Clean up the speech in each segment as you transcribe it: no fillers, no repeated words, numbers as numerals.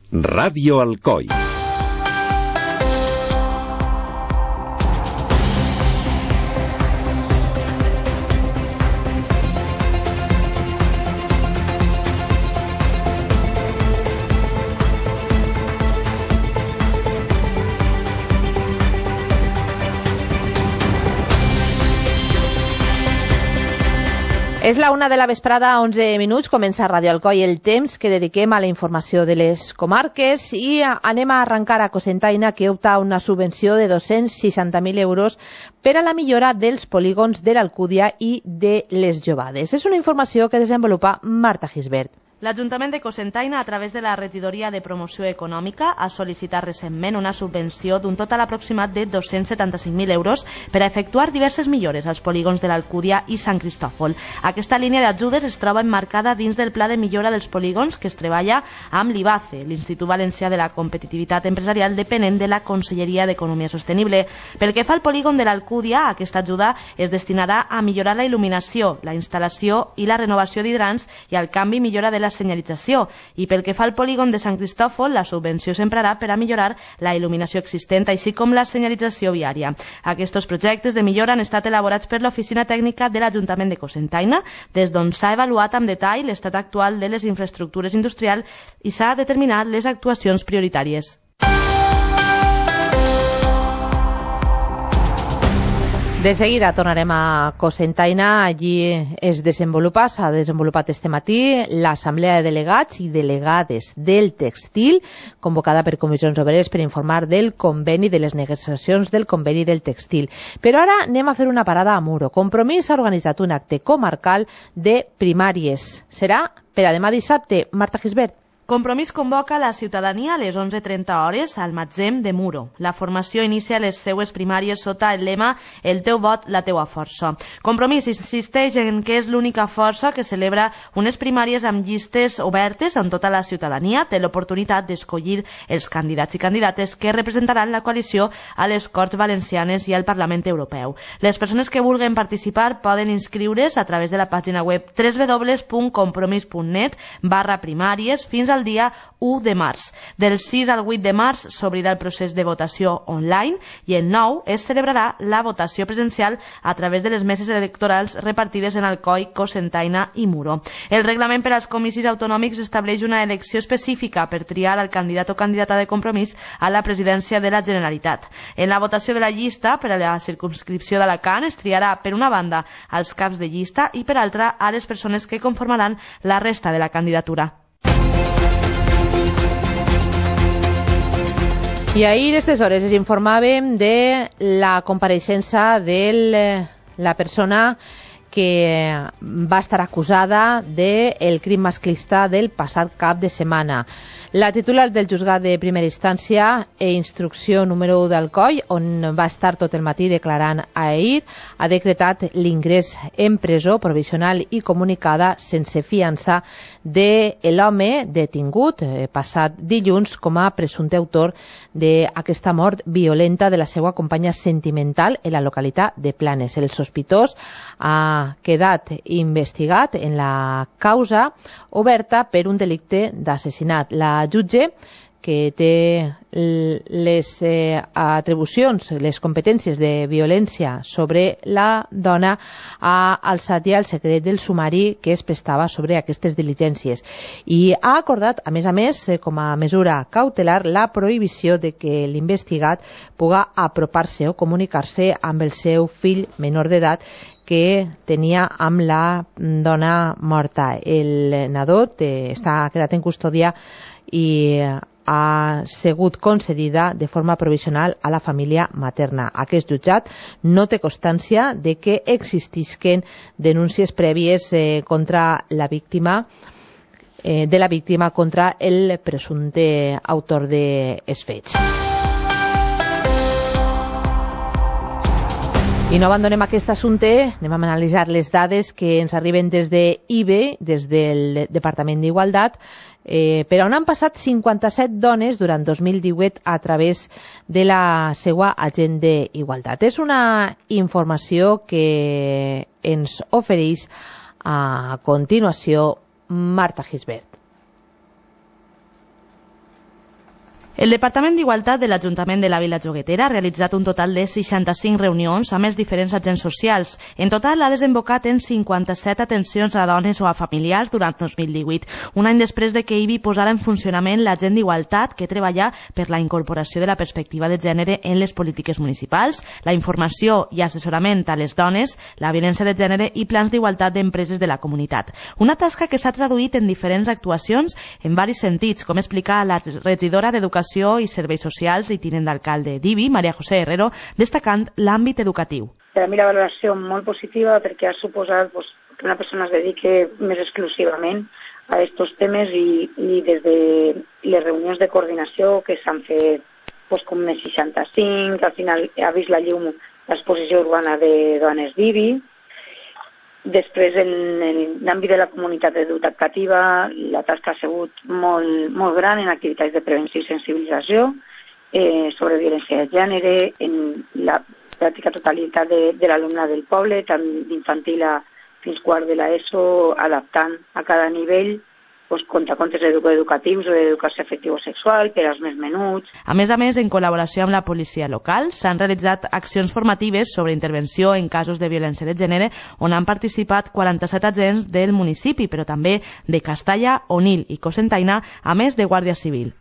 Radio Alcoi. És la 1 de la vesprada, 11 minuts, comença Ràdio Alcoi, el temps que dediquem a la informació de les comarques, i anem a arrencar a Cocentaina, que opta a una subvenció de 260.000 euros per a la millora dels polígons de l'Alcúdia i de les Jovades. És una informació que desenvolupa Marta Gisbert. L'Ajuntament de Cocentaina, a través de la Regidoria de Promoció Econòmica, ha sol·licitat recentment una subvenció d'un total aproximat de 275.000 euros per a efectuar diverses millores als polígons de l'Alcúdia i Sant Cristòfol. Aquesta línia d'ajudes es troba emmarcada dins del Pla de Millora dels Polígons que es treballa amb l'IBACE, l'Institut Valencià de la Competitivitat Empresarial, depenent de la Conselleria d'Economia Sostenible. Pel que fa al polígon de l'Alcúdia, aquesta ajuda es destinarà a millorar la il·luminació, la instal·lació i la renovació d'hidrants i al canvi i millora de la senyalització, i pel que fa al polígon de Sant Cristòfol, la subvenció s'emprarà per a millorar la il·luminació existent, així com la senyalització viària. Aquests projectes de millora han estat elaborats per l'Oficina Tècnica de l'Ajuntament de Cocentaina, des d'on s'ha avaluat amb detall l'estat actual de les infraestructures industrials i s'ha determinat les actuacions prioritàries. De seguida tornarem a Cocentaina. Allí s'ha desenvolupat este matí l'Assemblea de Delegats i Delegades del Textil, convocada per Comissions Obreres per informar del conveni, de les negociacions del conveni del textil. Però ara anem a fer una parada a Muro. Compromís ha organitzat un acte comarcal de primàries. Serà per a demà dissabte. Marta Gisbert. Compromís convoca la ciutadania a les 11:30 hores al Matzem de Muro. La formació inicia les seues primàries sota el lema «El teu vot, la teua força». Compromís insisteix en que és l'única força que celebra unes primàries amb llistes obertes on tota la ciutadania té l'oportunitat d'escollir els candidats i candidates que representaran la coalició a les Corts Valencianes i al Parlament Europeu. Les persones que vulguin participar poden inscriure's a través de la pàgina web www.compromís.net/primàries fins al dia 1 de març. Del 6 al 8 de març s'obrirà el procés de votació online i el 9 es celebrarà la votació presencial a través de les meses electorals repartides en Alcoi, Cocentaina i Muro. El reglament per als comicis autonòmics estableix una elecció específica per triar el candidat o candidata de Compromís a la presidència de la Generalitat. En la votació de la llista per a la circumscripció d'Alacant es triarà per una banda als caps de llista i per altra a les persones que conformaran la resta de la candidatura. I ahir, a aquestes hores, ens informàvem de la compareixença de la persona que va estar acusada del crim masclista del passat cap de setmana. La titular del juzgat de primera instància e instrucció número 1 d'Alcoi, on va estar tot el matí declarant ahir, ha decretat l'ingrés en presó provisional i comunicada sense fiança de l'home detingut passat dilluns com a presumpte autor d'aquesta mort violenta de la seva companya sentimental en la localitat de Planes. El sospitós ha quedat investigat en la causa oberta per un delicte d'assassinat. La jutge, que té les atribucions, les competències de violència sobre la dona, ha alçat ja el secret del sumari que es prestava sobre aquestes diligències i ha acordat, a més, com a mesura cautelar, la prohibició de que l'investigat pugui apropar-se o comunicar-se amb el seu fill menor d'edat que tenia amb la dona morta. El nadó ha quedat en custòdia i ha sigut concedida de forma provisional a la família materna. Aquest jutjat no té constància de que existisquen denúncies prèvies contra la víctima contra el presumpte autor dels fets. I no abandonem aquest assumpte, anem a analitzar les dades que ens arriben des d'IBE, des del Departament d'Igualtat, per on han passat 57 dones durant 2018 a través de la seva agent d'igualtat. És una informació que ens ofereix a continuació Marta Gisbert. El Departament d'Igualtat de l'Ajuntament de la Vila Joguetera ha realitzat un total de 65 reunions amb els diferents agents socials. En total ha desembocat en 57 atencions a dones o a familiars durant 2018, un any després de que IBI posara en funcionament l'agent d'Igualtat que treballa per la incorporació de la perspectiva de gènere en les polítiques municipals, la informació i assessorament a les dones, la violència de gènere i plans d'igualtat d'empreses de la comunitat. Una tasca que s'ha traduït en diferents actuacions en varis sentits, com explica la regidora d'Educació i Serveis Socials i tinent d'alcalde d'IBI, Maria José Herrero, destacant l'àmbit educatiu. Per a mi la valoració molt positiva perquè ha suposat que una persona es dediqui més exclusivament a aquests temes i des de les reunions de coordinació que s'han fet com més 65, al final ha vist la llum l'exposició urbana de dones d'IBI. Després, en l'àmbit de la comunitat educativa, la tasca ha sigut molt gran en activitats de prevenció i sensibilització sobre violència de gènere, en la pràctica totalitat de l'alumnat del poble, tant d'infantil fins quart de l'ESO, adaptant a cada nivell contes educatius o d'educació afectivo-sexual per als més menuts. A més, en col·laboració amb la policia local, s'han realitzat accions formatives sobre intervenció en casos de violència de gènere on han participat 47 agents del municipi, però també de Castalla, Onil i Cocentaina, a més de Guàrdia Civil.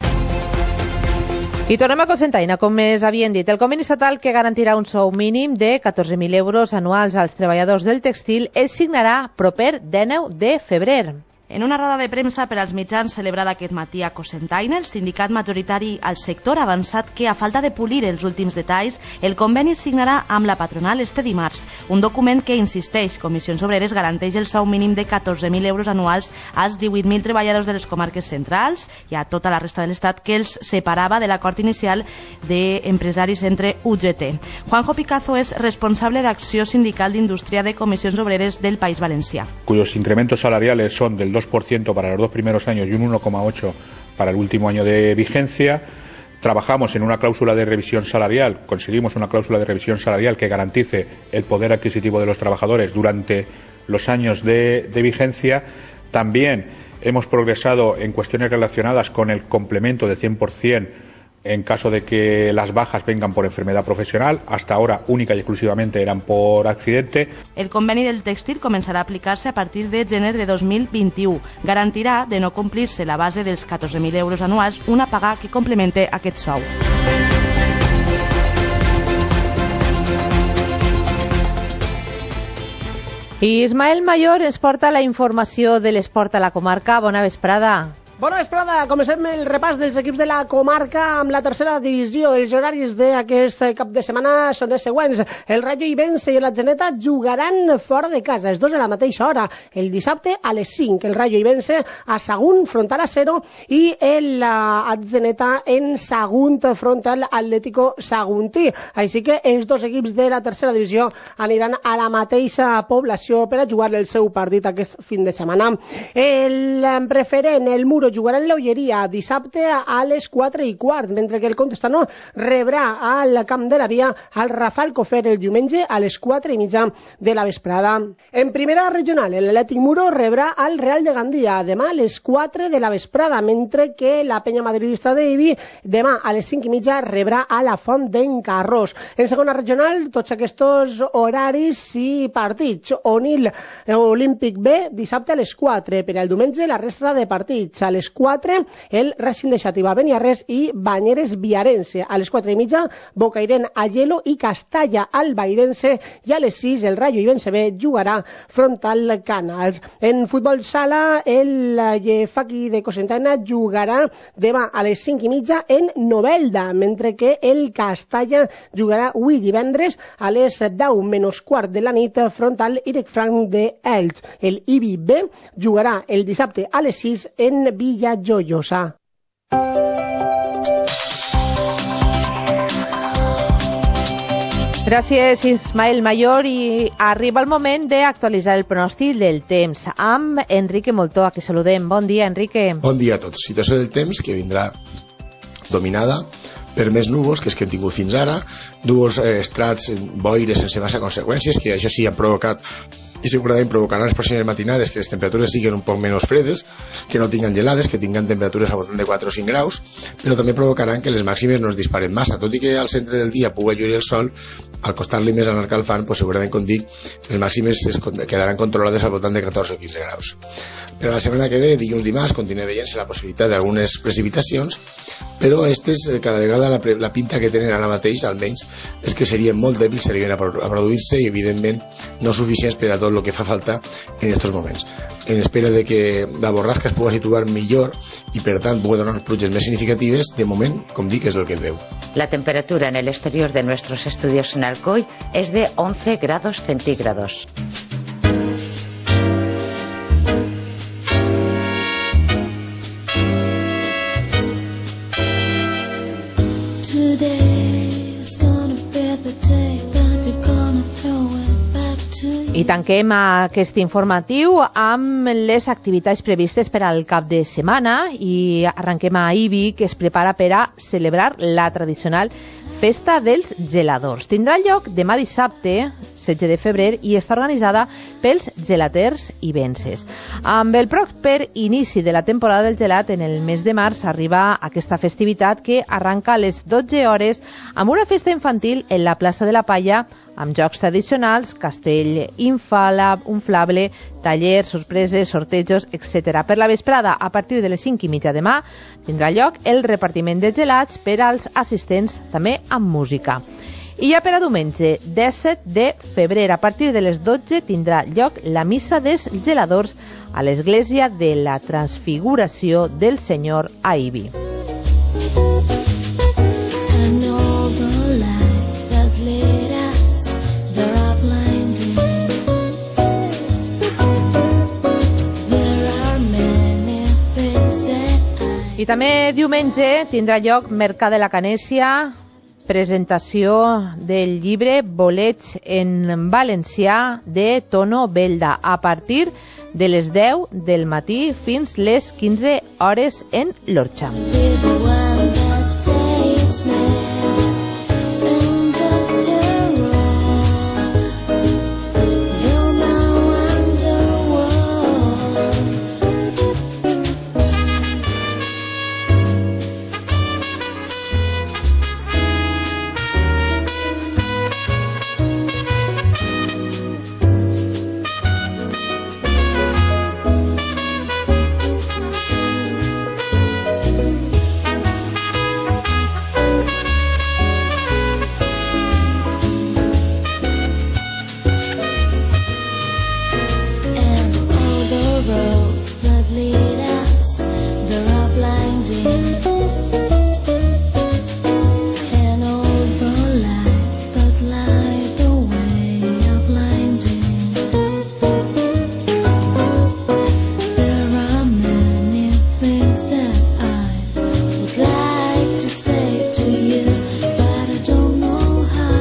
I tornem a Cocentaina, com més havien dit. El conveni estatal que garantirà un sou mínim de 14.000 euros anuals als treballadors del textil es signarà proper 19 de febrer. En una roda de premsa per als mitjans celebrada aquest matí a Cocentaina, el sindicat majoritari al sector ha avançat que, a falta de polir els últims detalls, el conveni es signarà amb la patronal este dimarts. Un document que, insisteix, Comissions Obreres garanteix el sou mínim de 14.000 euros anuals als 18.000 treballadors de les comarques centrals i a tota la resta de l'Estat, que els separava de l'acord inicial d'empresaris entre UGT. Juanjo Picazo és responsable d'acció sindical d'indústria de Comissions Obreres del País Valencià. Cuyos incrementos salariales son del 2% para los 2 primeros años y un 1,8% para el último año de vigencia. Trabajamos en una cláusula de revisión salarial, conseguimos una cláusula de revisión salarial que garantice el poder adquisitivo de los trabajadores durante los años de vigencia. También hemos progresado en cuestiones relacionadas con el complemento de 100% en caso de que las bajas vengan por enfermedad profesional. Hasta ahora única y exclusivamente eran por accidente. El conveni del tèxtil començarà a aplicar-se a partir de gener de 2021. Garantirà, de no complir-se la base dels 14.000 euros anuals, una paga que complemente aquest sou. I Ismael Mayor ens porta la informació de l'esport a la comarca. Bona vesprada. Bona vesprada, comencem el repàs dels equips de la comarca amb la tercera divisió. Els horaris d'aquest cap de setmana són els següents. El Rayo Ibense i l'Atzeneta jugaran fora de casa, els dos a la mateixa hora. El dissabte a les 5, el Rayo Ibense a Sagunt, frontal a 0, i l'Atzeneta en Sagunt, frontal Atlético Saguntí. Així que els dos equips de la tercera divisió aniran a la mateixa població per a jugar el seu partit aquest fin de setmana. El preferent, el Muro, jugarà en l'Olleria dissabte a les 4:15, mentre que el Contestano rebrà al Camp de la Via al Rafal Cofer el diumenge a les 4:30 de la vesprada. En primera regional, l'Atlètic Muro rebrà al Real de Gandia demà a les 4 de la vesprada, mentre que la penya madridista d'Ibi demà a les 5:30 rebrà a la Font d'en Carròs. En segona regional, tots aquests horaris i partits. Onil Olímpic B dissabte a les 4, per al diumenge la resta de partits. A les 4, el Racing de Xàtiva Beniarrés i Banyeres Viarense. A les 4:30, Bocairent Aielo i Castalla Albairense, i a les 6, el Rayo Ibense B jugarà frontal Canals. En futbol sala, el Llefaqui de Cocentaina jugarà demà a les 5:30 en Novelda, mentre que el Castalla jugarà avui divendres a les 10:15 de la nit frontal Irec Franc de Elx. El Ibi B jugarà el dissabte a les 6 en Villa Joiosa. Gràcies, Ismael Mayor, i arriba el moment d'actualitzar el pronòstic del temps amb Enrique Moltó, a qui saludem. Bon dia, Enrique. Bon dia a tots. Situació del temps que vindrà dominada per més núvols que els que hem tingut fins ara, núvols estrats, boires sense massa conseqüències, que això sí han provocat i segurament provocaran les pròximes matinades que les temperatures siguin un poc menys fredes, que no tinguin gelades, que tinguin temperatures al voltant de 4 o 5 graus, però també provocaran que les màximes no es disparen massa, tot i que al centre del dia pugui lluir el sol, al costar-li més anar calfant, pues segurament, com dic, les màximes quedaran controlades al voltant de 14 o 15 graus. Per a la setmana que ve, dilluns dimarts, continua veient-se la possibilitat d'algunes precipitacions, però aquestes, cada vegada la pinta que tenen ara mateix, almenys, és que serien molt dèbils, serien a produir-se i, evidentment, no suficients per a tot el que fa falta en aquests moments. En espera de que la borrasca es pugui situar millor i, per tant, pugui donar unes pluges més significatives, de moment, com dic, és el que es veu. La temperatura en el exterior de nuestros estudios en Alcoy es de 11 grados centígrados. I tanquem aquest informatiu amb les activitats previstes per al cap de setmana i arrenquem a Ibi, que es prepara per a celebrar la tradicional Festa dels Geladors. Tindrà lloc demà dissabte, 16 de febrer, i està organitzada pels gelaters ibenses. Amb el proper inici de la temporada del gelat, en el mes de març arriba aquesta festivitat que arranca a les 12 hores amb una festa infantil en la plaça de la Palla, amb jocs tradicionals, castell inflable, tallers, sorpreses, sortejos, etc. Per la vesprada, a partir de les 5:30 demà, tindrà lloc el repartiment de gelats per als assistents, també amb música. I ja per a diumenge, 17 de febrer, a partir de les 12, tindrà lloc la missa dels geladors a l'església de la Transfiguració del Senyor a Ibi. I també diumenge tindrà lloc Mercat de la Canèsia, presentació del llibre Bolets en valencià de Tono Belda, a partir de les 10 del matí fins les 15 hores en l'Orxa.